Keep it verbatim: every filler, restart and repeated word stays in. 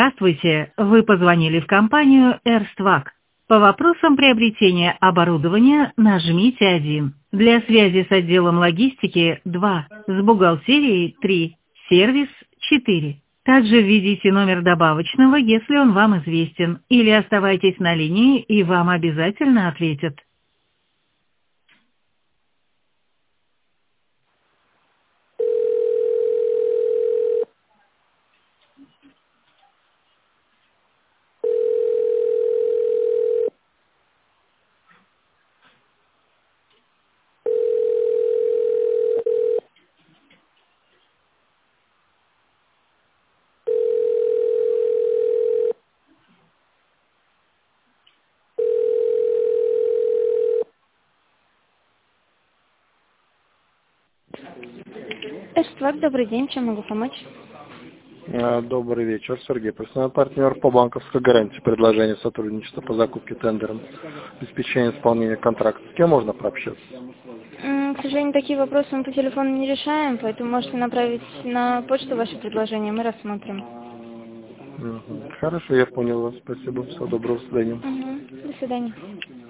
Здравствуйте, вы позвонили в компанию Эрствак. По вопросам приобретения оборудования нажмите один. Для связи с отделом логистики два, с бухгалтерией три, сервис четыре. Также введите номер добавочного, если он вам известен, или оставайтесь на линии, и вам обязательно ответят. Эрствак, добрый день, чем могу помочь? Э, Добрый вечер, Сергей. Профессиональный партнер по банковской гарантии. Предложение сотрудничества по закупке тендером, обеспечение исполнения контракта. С кем можно пообщаться? М, К сожалению, такие вопросы мы по телефону не решаем, поэтому можете направить на почту ваше предложение, мы рассмотрим. Мгм. Хорошо, я понял вас. Спасибо. Всего доброго. До свидания. Мгм. До свидания.